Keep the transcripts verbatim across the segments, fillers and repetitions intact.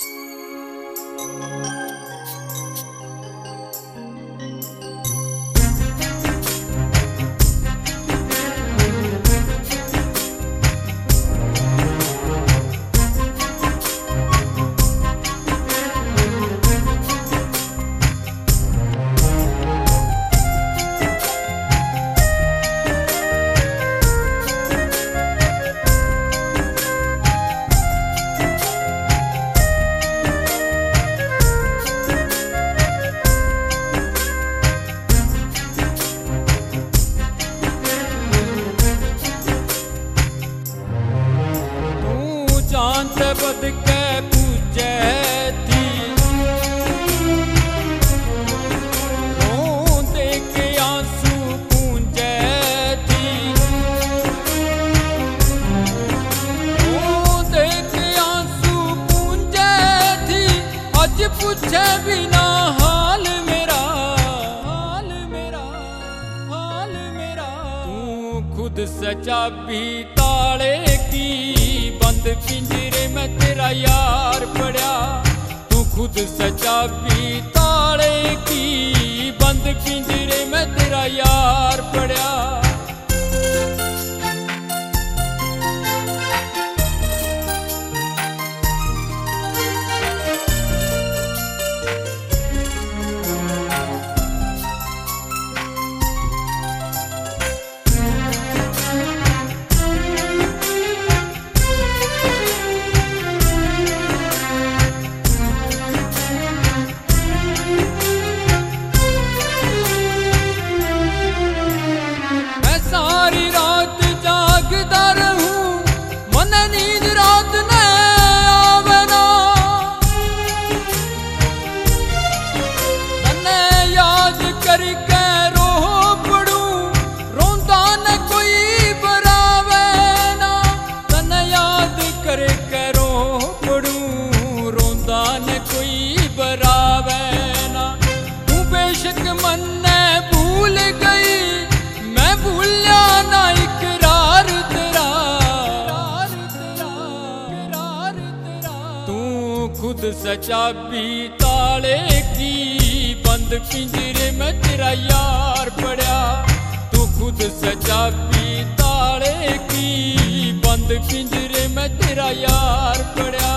बद के पूजे थी रो दे के आंसू पूंजे थी रो दे के आंसू पूंजे थी आज पूछे बिना हाल मेरा हाल मेरा हाल मेरा तू खुद सजा भी ताले की बंद पिंजरे में तेरा यार पड़ा तू खुद सजा भी ताले की बंद पिंजरे में तेरा यार पड़ा खुद सजा भी ताले की बंद पिंजरे में तेरा यार पड़ा तू खुद सजा भी ताले की बंद पिंजरे में तेरा यार पड़ा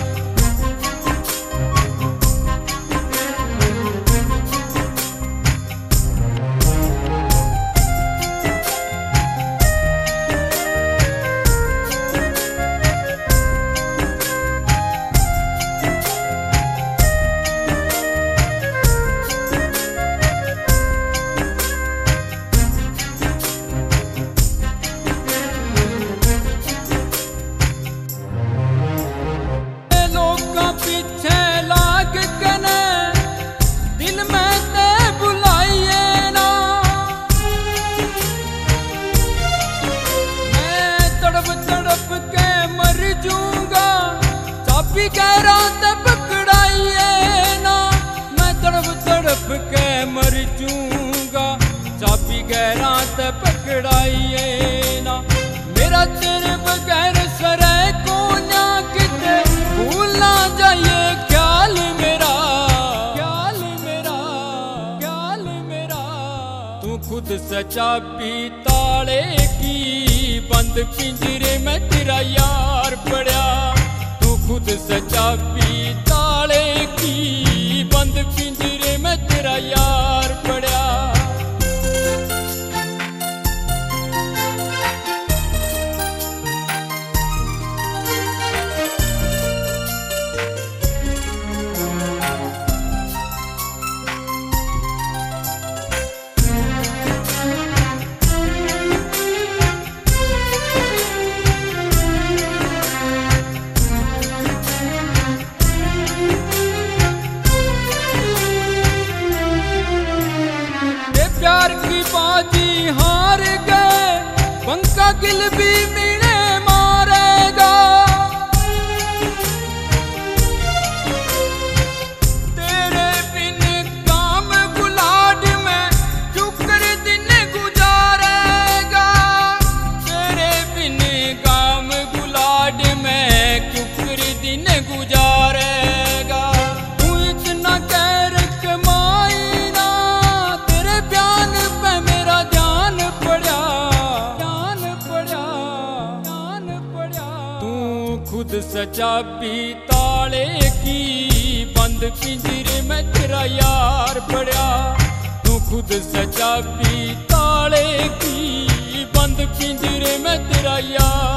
पकड़ाइए ना मैं तड़प तड़प के मर जूंगा चाबी गहरा ते पकड़ाइए ना मेरा तेरे बगैर सरे को ना किते भूल ना जाइए ख्याल मेरा ख्याल मेरा ख्याल मेरा तू खुद सजा भी ताले की बंद पिंजरे में तेरा यार पड़ा खुद सजा भी ताले की बंद पिंजरे में तेरा यार पड़ा प्यार की बाजी हार गए पंखा गिल भी मीणे मारेगा तेरे बिन काम गुलाड में चुकर दिन गुजारेगा तेरे बिन काम गुलाड में चुकर दिन गुजारेगा सचा भी ताले की, बंद पिंजरे में तेरा यार पड़ा। तू खुद सचा भी ताले की, बंद पिंजरे में तेरा यार